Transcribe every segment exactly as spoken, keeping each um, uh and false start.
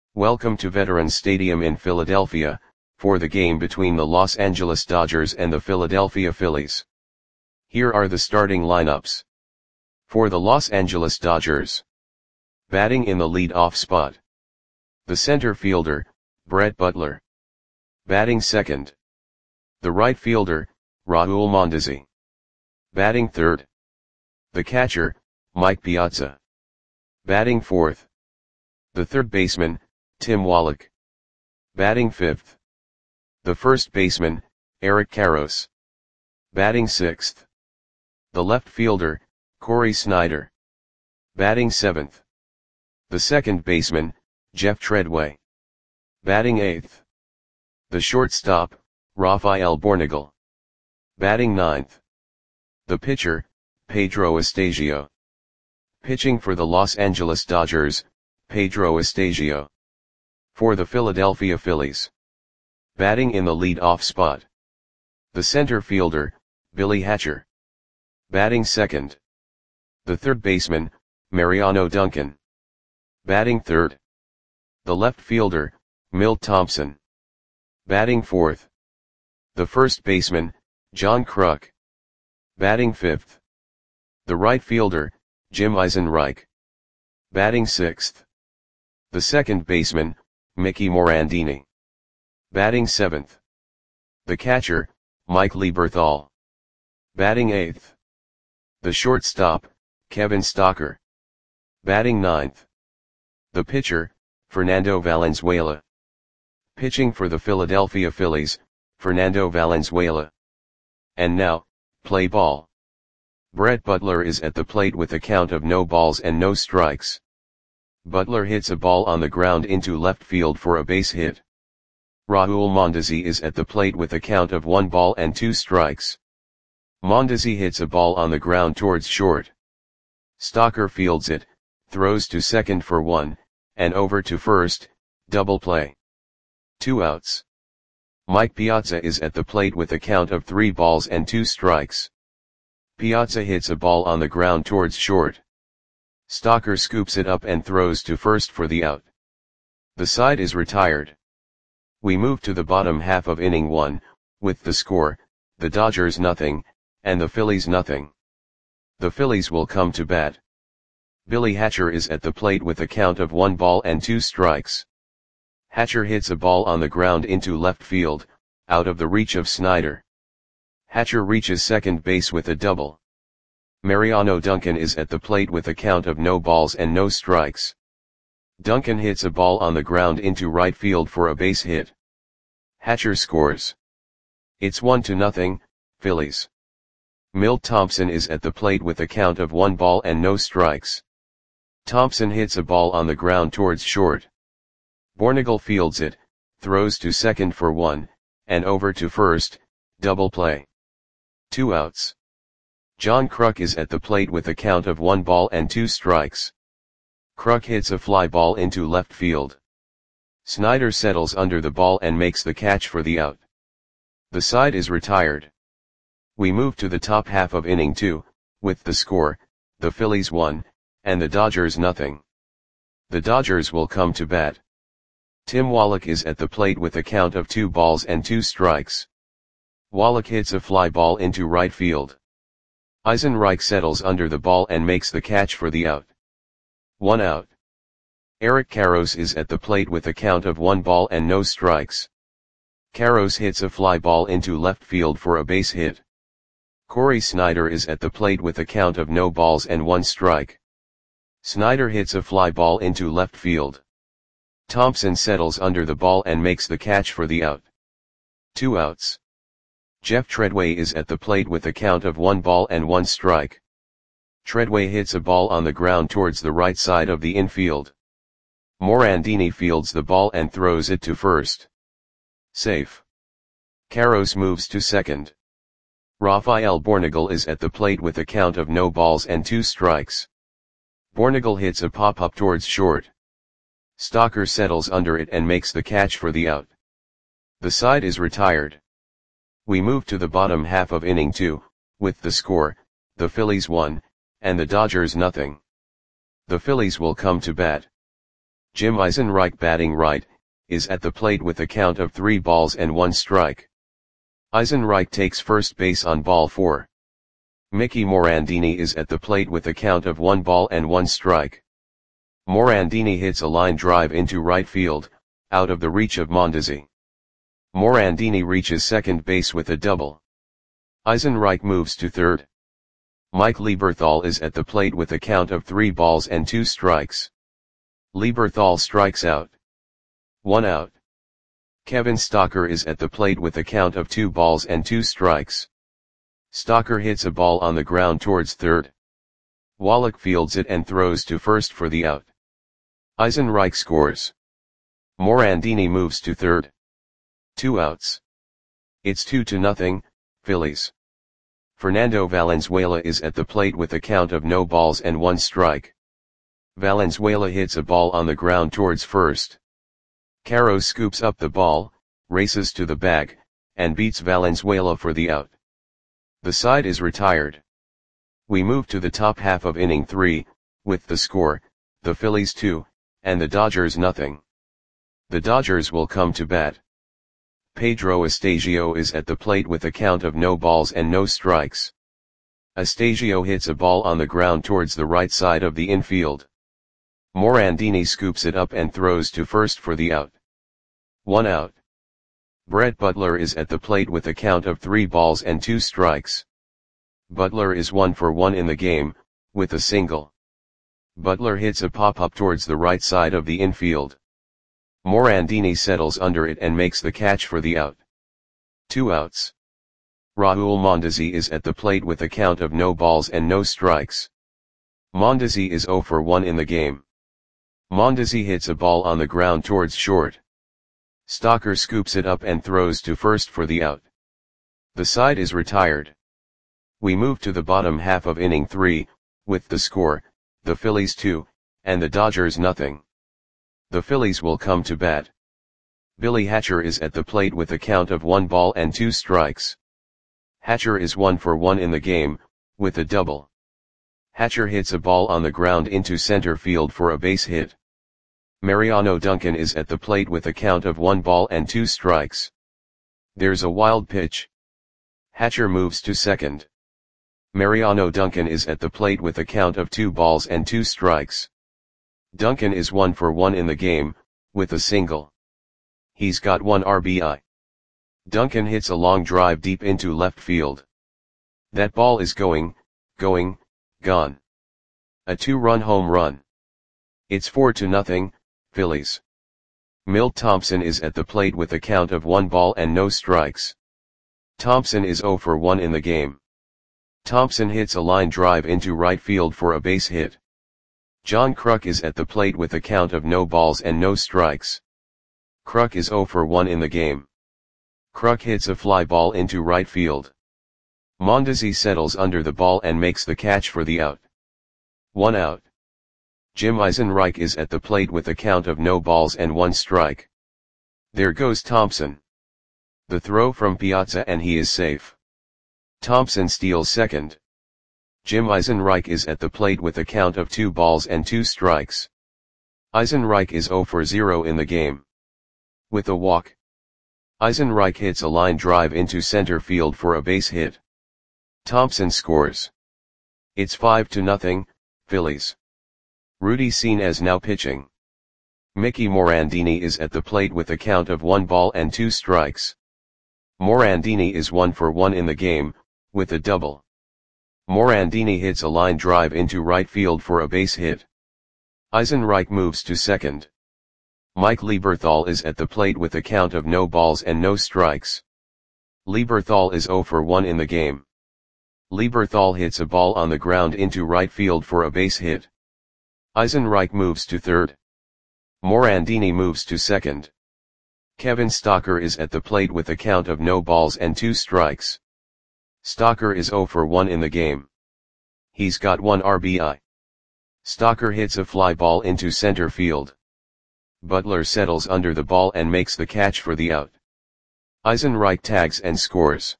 Welcome to Veterans Stadium in Philadelphia, for the game between the Los Angeles Dodgers and the Philadelphia Phillies. Here are the starting lineups. For the Los Angeles Dodgers. Batting in the lead-off spot. The center fielder, Brett Butler. Batting second. The right fielder, Raul Mondesi. Batting third. The catcher, Mike Piazza. Batting fourth. The third baseman, Tim Wallach. Batting fifth. The first baseman, Eric Karros. Batting sixth. The left fielder, Cory Snyder. Batting seventh. The second baseman, Jeff Treadway. Batting eighth. The shortstop, Rafael Bornagel. Batting ninth. The pitcher, Pedro Estasio. Pitching for the Los Angeles Dodgers, Pedro Estasio. For the Philadelphia Phillies. Batting in the lead-off spot. The center fielder, Billy Hatcher. Batting second. The third baseman, Mariano Duncan. Batting third. The left fielder, Milt Thompson. Batting fourth. The first baseman, John Kruk. Batting fifth. The right fielder, Jim Eisenreich. Batting sixth. The second baseman, Mickey Morandini. Batting seventh. The catcher, Mike Lieberthal. Batting eighth. The shortstop, Kevin Stocker. Batting ninth. The pitcher, Fernando Valenzuela. Pitching for the Philadelphia Phillies, Fernando Valenzuela. And now, play ball. Brett Butler is at the plate with a count of no balls and no strikes. Butler hits a ball on the ground into left field for a base hit. Raul Mondesi is at the plate with a count of one ball and two strikes. Mondesi hits a ball on the ground towards short. Stocker fields it, throws to second for one, and over to first, double play. Two outs. Mike Piazza is at the plate with a count of three balls and two strikes. Piazza hits a ball on the ground towards short. Stocker scoops it up and throws to first for the out. The side is retired. We move to the bottom half of inning one, with the score, the Dodgers nothing, and the Phillies nothing. The Phillies will come to bat. Billy Hatcher is at the plate with a count of one ball and two strikes. Hatcher hits a ball on the ground into left field, out of the reach of Snyder. Hatcher reaches second base with a double. Mariano Duncan is at the plate with a count of no balls and no strikes. Duncan hits a ball on the ground into right field for a base hit. Hatcher scores. It's one to nothing, Phillies. Milt Thompson is at the plate with a count of one ball and no strikes. Thompson hits a ball on the ground towards short. Bornagel fields it, throws to second for one, and over to first, double play. Two outs. John Kruk is at the plate with a count of one ball and two strikes. Kruk hits a fly ball into left field. Snyder settles under the ball and makes the catch for the out. The side is retired. We move to the top half of inning two, with the score, the Phillies one, and the Dodgers nothing. The Dodgers will come to bat. Tim Wallach is at the plate with a count of two balls and two strikes. Wallach hits a fly ball into right field. Eisenreich settles under the ball and makes the catch for the out. One out. Eric Karros is at the plate with a count of one ball and no strikes. Karros hits a fly ball into left field for a base hit. Cory Snyder is at the plate with a count of no balls and one strike. Snyder hits a fly ball into left field. Thompson settles under the ball and makes the catch for the out. Two outs. Jeff Treadway is at the plate with a count of one ball and one strike. Treadway hits a ball on the ground towards the right side of the infield. Morandini fields the ball and throws it to first. Safe. Karros moves to second. Rafael Bornagel is at the plate with a count of no balls and two strikes. Bornagel hits a pop-up towards short. Stocker settles under it and makes the catch for the out. The side is retired. We move to the bottom half of inning two, with the score, the Phillies one, and the Dodgers nothing. The Phillies will come to bat. Jim Eisenreich batting right, is at the plate with a count of three balls and one strike. Eisenreich takes first base on ball four. Mickey Morandini is at the plate with a count of one ball and one strike. Morandini hits a line drive into right field, out of the reach of Mondesi. Morandini reaches second base with a double. Eisenreich moves to third. Mike Lieberthal is at the plate with a count of three balls and two strikes. Lieberthal strikes out. One out. Kevin Stocker is at the plate with a count of two balls and two strikes. Stocker hits a ball on the ground towards third. Wallach fields it and throws to first for the out. Eisenreich scores. Morandini moves to third. Two outs. It's two to nothing, Phillies. Fernando Valenzuela is at the plate with a count of no balls and one strike. Valenzuela hits a ball on the ground towards first. Caro scoops up the ball, races to the bag, and beats Valenzuela for the out. The side is retired. We move to the top half of inning three, with the score, the Phillies two, and the Dodgers nothing. The Dodgers will come to bat. Pedro Astasio is at the plate with a count of no balls and no strikes. Astasio hits a ball on the ground towards the right side of the infield. Morandini scoops it up and throws to first for the out. One out. Brett Butler is at the plate with a count of three balls and two strikes. Butler is one for one in the game, with a single. Butler hits a pop-up towards the right side of the infield. Morandini settles under it and makes the catch for the out. Two outs. Raul Mondesi is at the plate with a count of no balls and no strikes. Mondesi is zero for one in the game. Mondesi hits a ball on the ground towards short. Stocker scoops it up and throws to first for the out. The side is retired. We move to the bottom half of inning three, with the score, the Phillies two, and the Dodgers nothing. The Phillies will come to bat. Billy Hatcher is at the plate with a count of one ball and two strikes. Hatcher is one for one in the game, with a double. Hatcher hits a ball on the ground into center field for a base hit. Mariano Duncan is at the plate with a count of one ball and two strikes. There's a wild pitch. Hatcher moves to second. Mariano Duncan is at the plate with a count of two balls and two strikes. Duncan is one for one in the game, with a single. He's got one R B I. Duncan hits a long drive deep into left field. That ball is going, going, gone. A two-run home run. It's four to nothing, Phillies. Milt Thompson is at the plate with a count of one ball and no strikes. Thompson is zero for one in the game. Thompson hits a line drive into right field for a base hit. John Kruk is at the plate with a count of no balls and no strikes. Kruk is zero for one in the game. Kruk hits a fly ball into right field. Mondesi settles under the ball and makes the catch for the out. One out. Jim Eisenreich is at the plate with a count of no balls and one strike. There goes Thompson. The throw from Piazza and he is safe. Thompson steals second. Jim Eisenreich is at the plate with a count of two balls and two strikes. Eisenreich is zero for zero in the game. With a walk. Eisenreich hits a line drive into center field for a base hit. Thompson scores. It's five to nothing, Phillies. Rudy Senes now pitching. Mickey Morandini is at the plate with a count of one ball and two strikes. Morandini is one for one in the game, with a double. Morandini hits a line drive into right field for a base hit. Eisenreich moves to second. Mike Lieberthal is at the plate with a count of no balls and no strikes. Lieberthal is zero for one in the game. Lieberthal hits a ball on the ground into right field for a base hit. Eisenreich moves to third. Morandini moves to second. Kevin Stocker is at the plate with a count of no balls and two strikes. Stocker is zero for one in the game. He's got one R B I. Stocker hits a fly ball into center field. Butler settles under the ball and makes the catch for the out. Eisenreich tags and scores.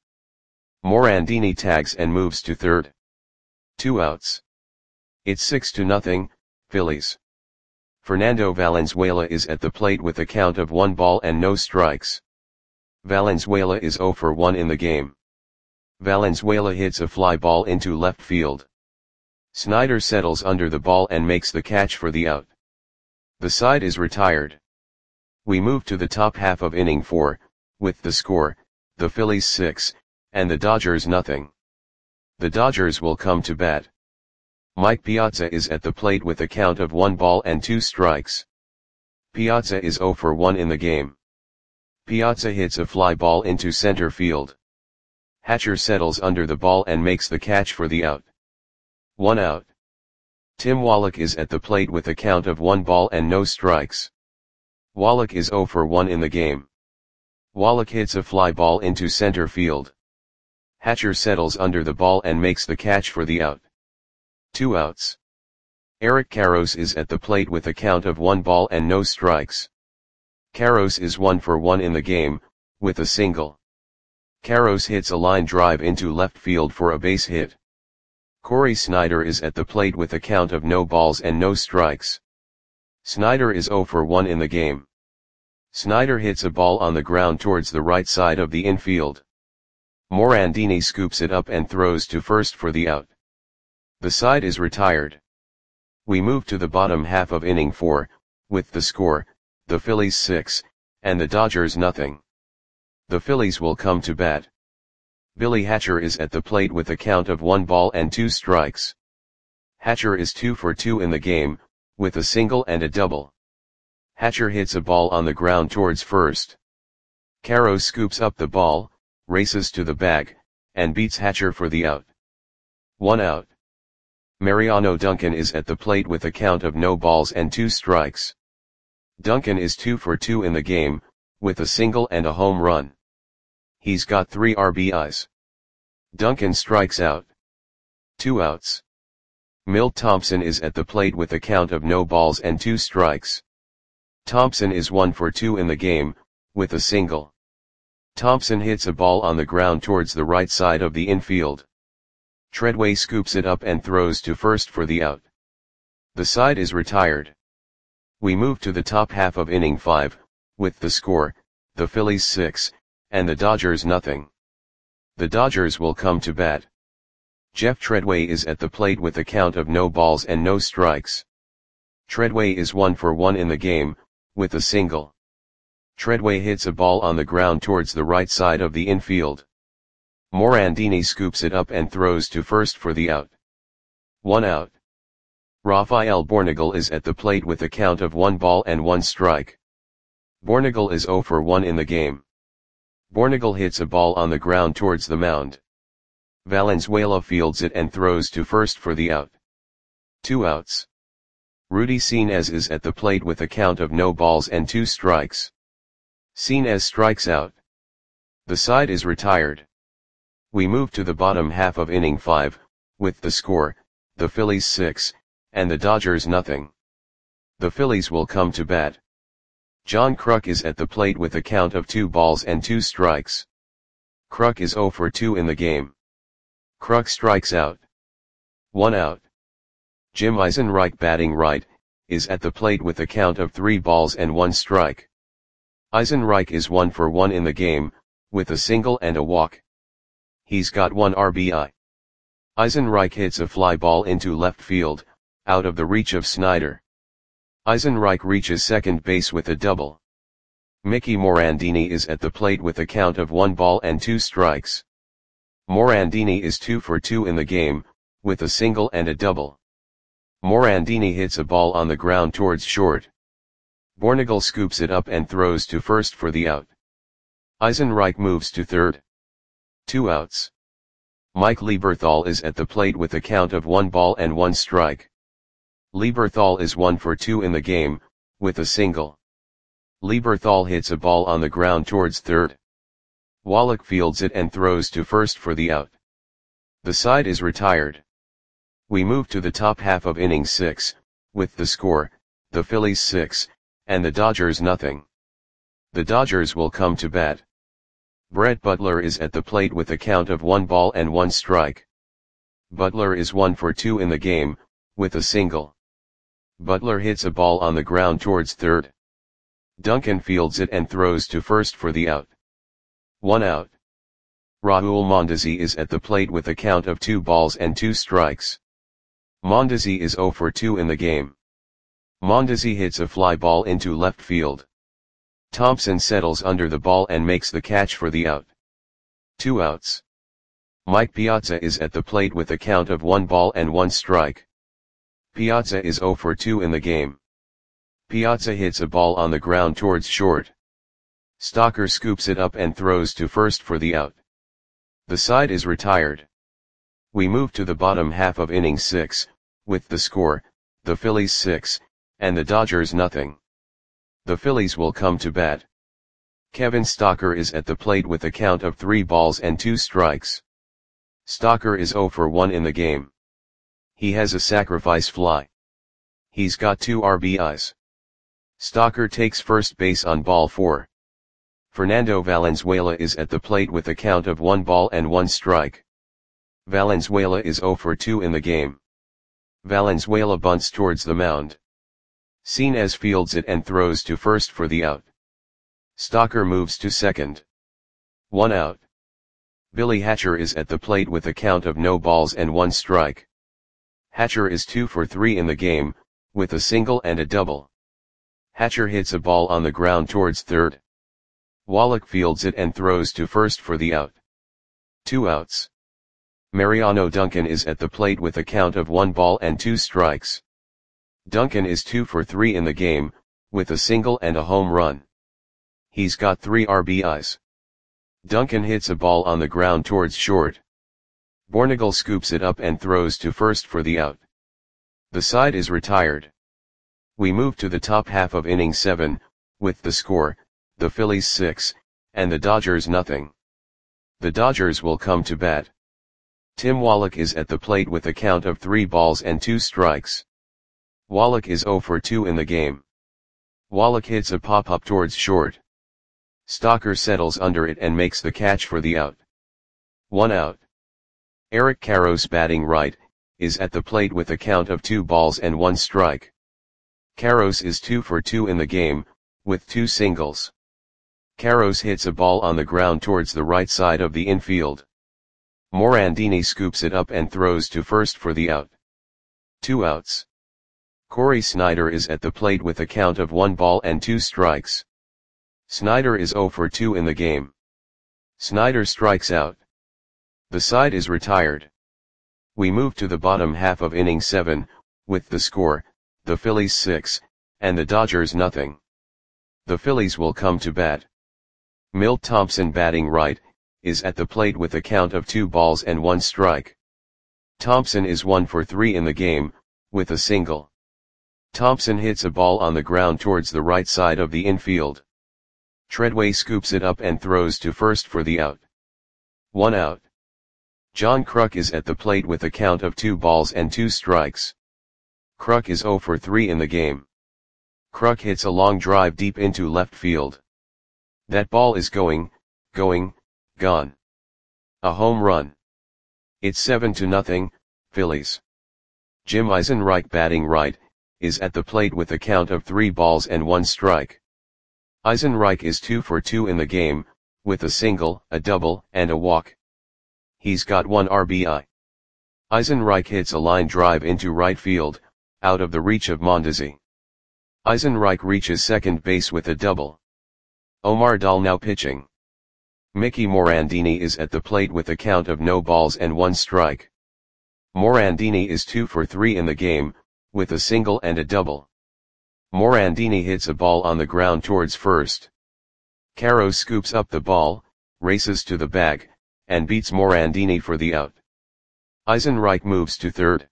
Morandini tags and moves to third. Two outs. It's six to nothing, Phillies. Fernando Valenzuela is at the plate with a count of one ball and no strikes. Valenzuela is zero for one in the game. Valenzuela hits a fly ball into left field. Snider settles under the ball and makes the catch for the out. The side is retired. We move to the top half of inning four, with the score, the Phillies six, and the Dodgers nothing. The Dodgers will come to bat. Mike Piazza is at the plate with a count of one ball and two strikes. Piazza is zero for one in the game. Piazza hits a fly ball into center field. Hatcher settles under the ball and makes the catch for the out. One out. Tim Wallach is at the plate with a count of one ball and no strikes. Wallach is zero for one in the game. Wallach hits a fly ball into center field. Hatcher settles under the ball and makes the catch for the out. Two outs. Eric Karros is at the plate with a count of one ball and no strikes. Karros is one for one in the game, with a single. Karros hits a line drive into left field for a base hit. Corey Snider is at the plate with a count of no balls and no strikes. Snider is zero for one in the game. Snider hits a ball on the ground towards the right side of the infield. Morandini scoops it up and throws to first for the out. The side is retired. We move to the bottom half of inning four, with the score, the Phillies six, and the Dodgers nothing. The Phillies will come to bat. Billy Hatcher is at the plate with a count of one ball and two strikes. Hatcher is two for two in the game, with a single and a double. Hatcher hits a ball on the ground towards first. Karros scoops up the ball, races to the bag, and beats Hatcher for the out. One out. Mariano Duncan is at the plate with a count of no balls and two strikes. Duncan is two for two in the game, with a single and a home run. He's got three R B Is. Duncan strikes out. Two outs. Milt Thompson is at the plate with a count of no balls and two strikes. Thompson is one for two in the game, with a single. Thompson hits a ball on the ground towards the right side of the infield. Treadway scoops it up and throws to first for the out. The side is retired. We move to the top half of inning five, with the score, the Phillies six, and the Dodgers nothing. The Dodgers will come to bat. Jeff Treadway is at the plate with a count of no balls and no strikes. Treadway is one for one in the game, with a single. Treadway hits a ball on the ground towards the right side of the infield. Morandini scoops it up and throws to first for the out. One out. Rafael Bornagel is at the plate with a count of one ball and one strike. Bornagel is zero for one in the game. Bornagel hits a ball on the ground towards the mound. Valenzuela fields it and throws to first for the out. Two outs. Rudy Sinez is at the plate with a count of no balls and two strikes. Sinez strikes out. The side is retired. We move to the bottom half of inning five, with the score, the Phillies six, and the Dodgers nothing. The Phillies will come to bat. John Kruk is at the plate with a count of two balls and two strikes. Kruk is zero for two in the game. Kruk strikes out. One out. Jim Eisenreich, batting right, is at the plate with a count of three balls and one strike. Eisenreich is one for one in the game, with a single and a walk. He's got one R B I. Eisenreich hits a fly ball into left field, out of the reach of Snider. Eisenreich reaches second base with a double. Mickey Morandini is at the plate with a count of one ball and two strikes. Morandini is two for two in the game, with a single and a double. Morandini hits a ball on the ground towards short. Bornagel scoops it up and throws to first for the out. Eisenreich moves to third. Two outs. Mike Lieberthal is at the plate with a count of one ball and one strike. Lieberthal is one for two in the game, with a single. Lieberthal hits a ball on the ground towards third. Wallach fields it and throws to first for the out. The side is retired. We move to the top half of inning six, with the score, the Phillies six, and the Dodgers nothing. The Dodgers will come to bat. Brett Butler is at the plate with a count of one ball and one strike. Butler is one for two in the game, with a single. Butler hits a ball on the ground towards third. Duncan fields it and throws to first for the out. One out. Raul Mondesi is at the plate with a count of two balls and two strikes. Mondesi is zero for two in the game. Mondesi hits a fly ball into left field. Thompson settles under the ball and makes the catch for the out. Two outs. Mike Piazza is at the plate with a count of one ball and one strike. Piazza is zero for two in the game. Piazza hits a ball on the ground towards short. Stocker scoops it up and throws to first for the out. The side is retired. We move to the bottom half of inning six, with the score, the Phillies six, and the Dodgers nothing. The Phillies will come to bat. Kevin Stocker is at the plate with a count of three balls and two strikes. Stocker is zero for one in the game. He has a sacrifice fly. He's got two R B Is. Stocker takes first base on ball four. Fernando Valenzuela is at the plate with a count of one ball and one strike. Valenzuela is zero for two in the game. Valenzuela bunts towards the mound. Sinez fields it and throws to first for the out. Stocker moves to second. One out. Billy Hatcher is at the plate with a count of no balls and one strike. Hatcher is two for three in the game, with a single and a double. Hatcher hits a ball on the ground towards third. Wallach fields it and throws to first for the out. Two outs. Mariano Duncan is at the plate with a count of one ball and two strikes. Duncan is two for three in the game, with a single and a home run. He's got three R B Is. Duncan hits a ball on the ground towards short. Bornagel scoops it up and throws to first for the out. The side is retired. We move to the top half of inning seven, with the score, the Phillies six, and the Dodgers nothing. The Dodgers will come to bat. Tim Wallach is at the plate with a count of three balls and two strikes. Wallach is zero for two in the game. Wallach hits a pop-up towards short. Stocker settles under it and makes the catch for the out. One out. Eric Karros, batting right, is at the plate with a count of two balls and one strike. Karros is two for two in the game, with two singles. Karros hits a ball on the ground towards the right side of the infield. Morandini scoops it up and throws to first for the out. Two outs. Corey Snyder is at the plate with a count of one ball and two strikes. Snyder is zero for two in the game. Snyder strikes out. The side is retired. We move to the bottom half of inning seven, with the score, the Phillies six, and the Dodgers nothing. The Phillies will come to bat. Milt Thompson, batting right, is at the plate with a count of two balls and one strike. Thompson is one for three in the game, with a single. Thompson hits a ball on the ground towards the right side of the infield. Treadway scoops it up and throws to first for the out. One out. John Kruk is at the plate with a count of two balls and two strikes. Kruk is zero for three in the game. Kruk hits a long drive deep into left field. That ball is going, going, gone. A home run. It's seven to nothing, Phillies. Jim Eisenreich, batting right, is at the plate with a count of three balls and one strike. Eisenreich is two for two in the game, with a single, a double, and a walk. He's got one R B I. Eisenreich hits a line drive into right field, out of the reach of Mondesi. Eisenreich reaches second base with a double. Omar Dahl now pitching. Mickey Morandini is at the plate with a count of no balls and one strike. Morandini is two for three in the game, with a single and a double. Morandini hits a ball on the ground towards first. Karros scoops up the ball, races to the bag, and beats Morandini for the out. Eisenreich moves to third.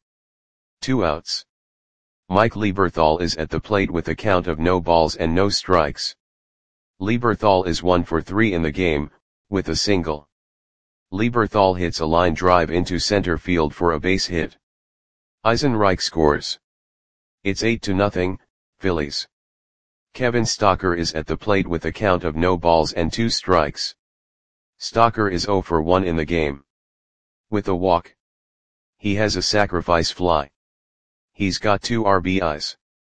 Two outs. Mike Lieberthal is at the plate with a count of no balls and no strikes. Lieberthal is one for three in the game, with a single. Lieberthal hits a line drive into center field for a base hit. Eisenreich scores. It's eight to nothing, Phillies. Kevin Stocker is at the plate with a count of no balls and two strikes. Stocker is zero for one in the game. With a walk. He has a sacrifice fly. He's got two R B Is.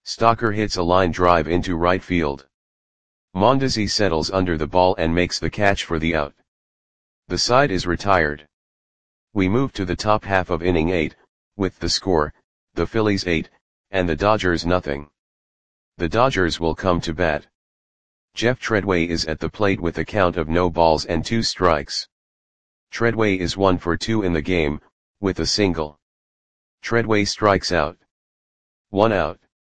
Stocker hits a line drive into right field. Mondesi settles under the ball and makes the catch for the out. The side is retired. We move to the top half of inning eight, with the score, the Phillies eight, and the Dodgers nothing. The Dodgers will come to bat. Jeff Treadway is at the plate with a count of no balls and two strikes. Treadway is one for two in the game, with a single. Treadway strikes out. One out.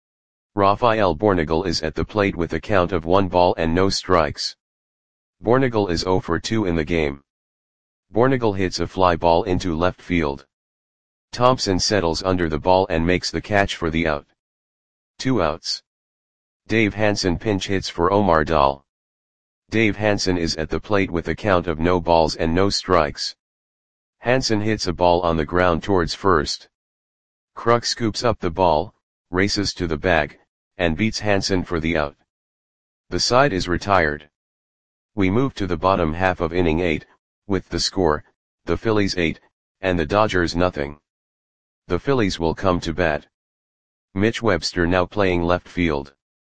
Rafael Bornagel is at the plate with a count of one ball and no strikes. Bornagel is zero for two in the game. Bornagel hits a fly ball into left field. Thompson settles under the ball and makes the catch for the out. Two outs. Dave Hansen pinch hits for Omar Dahl. Dave Hansen is at the plate with a count of no balls and no strikes. Hansen hits a ball on the ground towards first. Kruk scoops up the ball, races to the bag, and beats Hansen for the out. The side is retired. We move to the bottom half of inning eight, with the score, the Phillies eight, and the Dodgers nothing. The Phillies will come to bat. Mitch Webster now playing left field.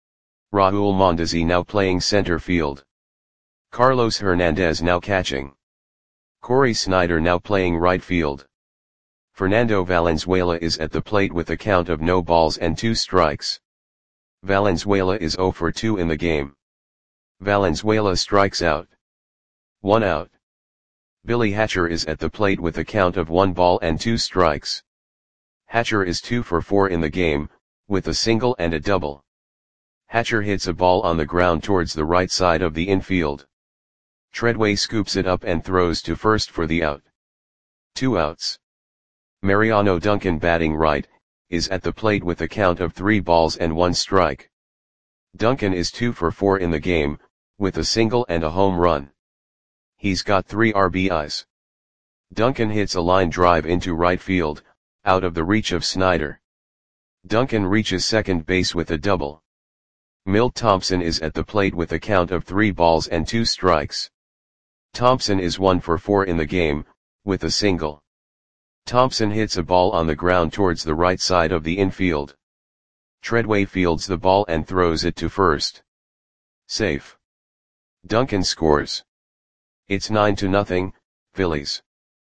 Raul Mondesi now playing center field. Carlos Hernandez now catching. Corey Snyder now playing right field. Fernando Valenzuela is at the plate with a count of no balls and two strikes. Valenzuela is zero for two in the game. Valenzuela strikes out. One out. Billy Hatcher is at the plate with a count of one ball and two strikes. Hatcher is two for four in the game, with a single and a double. Hatcher hits a ball on the ground towards the right side of the infield. Treadway scoops it up and throws to first for the out. Two outs. Mariano Duncan batting right, is at the plate with a count of three balls and one strike. Duncan is two for four in the game, with a single and a home run. He's got three R B Is. Duncan hits a line drive into right field, out of the reach of Snyder. Duncan reaches second base with a double. Milt Thompson is at the plate with a count of three balls and two strikes. Thompson is one for four in the game, with a single. Thompson hits a ball on the ground towards the right side of the infield. Treadway fields the ball and throws it to first. Safe. Duncan scores. It's nine to nothing, Phillies.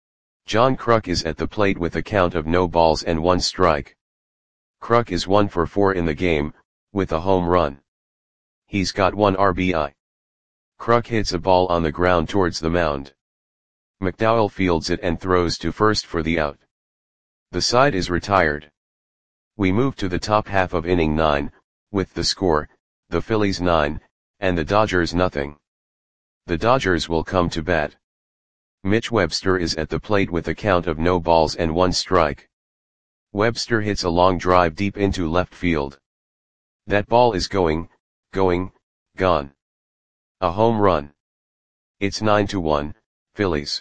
John Kruk is at the plate with a count of no balls and one strike. Kruk is one for four in the game, with a home run. He's got one R B I. Kruk hits a ball on the ground towards the mound. McDowell fields it and throws to first for the out. The side is retired. We move to the top half of inning nine, with the score, the Phillies nine, and the Dodgers nothing. The Dodgers will come to bat. Mitch Webster is at the plate with a count of no balls and one strike. Webster hits a long drive deep into left field. That ball is going, going, gone. A home run. It's nine to one, Phillies.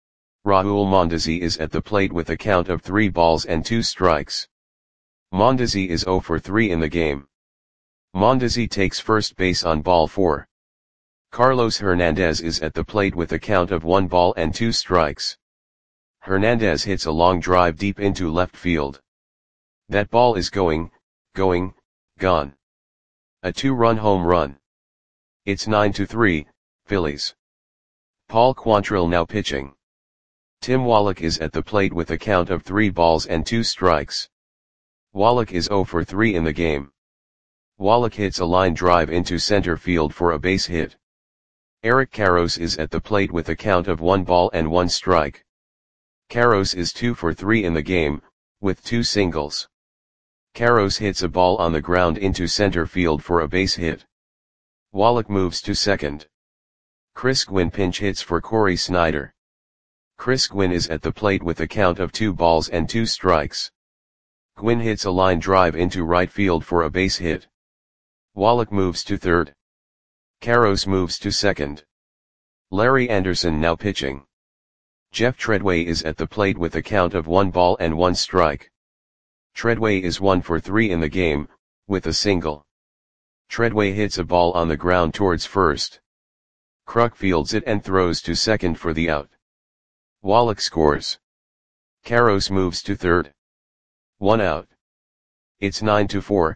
Raul Mondesi is at the plate with a count of three balls and two strikes. Mondesi is zero for three in the game. Mondesi takes first base on ball four. Carlos Hernandez is at the plate with a count of one ball and two strikes. Hernandez hits a long drive deep into left field. That ball is going, going, gone. A two-run home run. It's nine to three, Phillies. Paul Quantrill now pitching. Tim Wallach is at the plate with a count of three balls and two strikes. Wallach is zero for three in the game. Wallach hits a line drive into center field for a base hit. Eric Karros is at the plate with a count of one ball and one strike. Karros is two for three in the game, with two singles. Karros hits a ball on the ground into center field for a base hit. Wallach moves to second. Chris Gwynn pinch hits for Corey Snyder. Chris Gwynn is at the plate with a count of two balls and two strikes. Gwynn hits a line drive into right field for a base hit. Wallach moves to third. Karros moves to second. Larry Anderson now pitching. Jeff Treadway is at the plate with a count of one ball and one strike. Treadway is one for three in the game, with a single. Treadway hits a ball on the ground towards first. Kruk fields it and throws to second for the out. Wallach scores. Karros moves to third. One out. It's nine to four,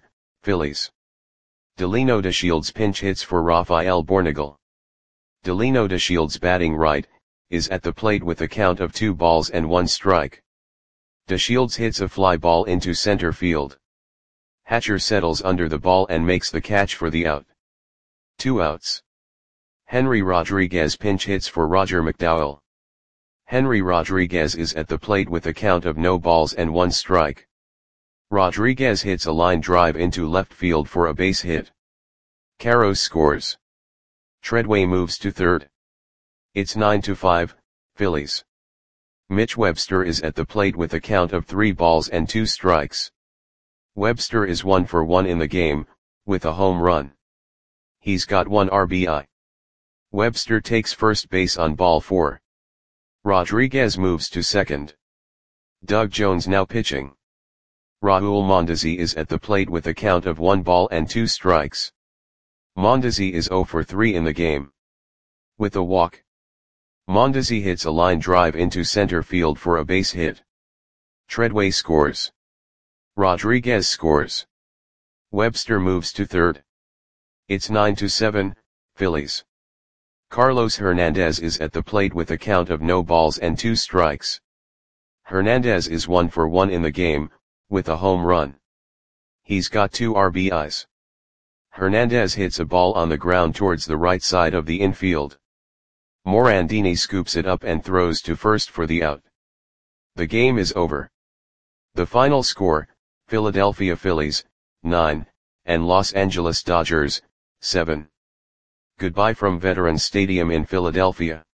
Phillies. Delino DeShields pinch hits for Rafael Bornagel. Delino DeShields batting right, is at the plate with a count of two balls and one strike. DeShields hits a fly ball into center field. Hatcher settles under the ball and makes the catch for the out. Two outs. Henry Rodriguez pinch hits for Roger McDowell. Henry Rodriguez is at the plate with a count of no balls and one strike. Rodriguez hits a line drive into left field for a base hit. Caros scores. Treadway moves to third. It's nine to five, Phillies. Mitch Webster is at the plate with a count of three balls and two strikes. Webster is one for one in the game, with a home run. He's got one R B I. Webster takes first base on ball four. Rodriguez moves to second. Doug Jones now pitching. Raul Mondesi is at the plate with a count of one ball and two strikes. Mondesi is zero for three in the game. With a walk. Mondesi hits a line drive into center field for a base hit. Treadway scores. Rodriguez scores. Webster moves to third. It's nine to seven, Phillies. Carlos Hernandez is at the plate with a count of no balls and two strikes. Hernandez is one for one in the game, with a home run. He's got two R B Is. Hernandez hits a ball on the ground towards the right side of the infield. Morandini scoops it up and throws to first for the out. The game is over. The final score, Philadelphia Phillies, nine, and Los Angeles Dodgers, seven. Goodbye from Veterans Stadium in Philadelphia.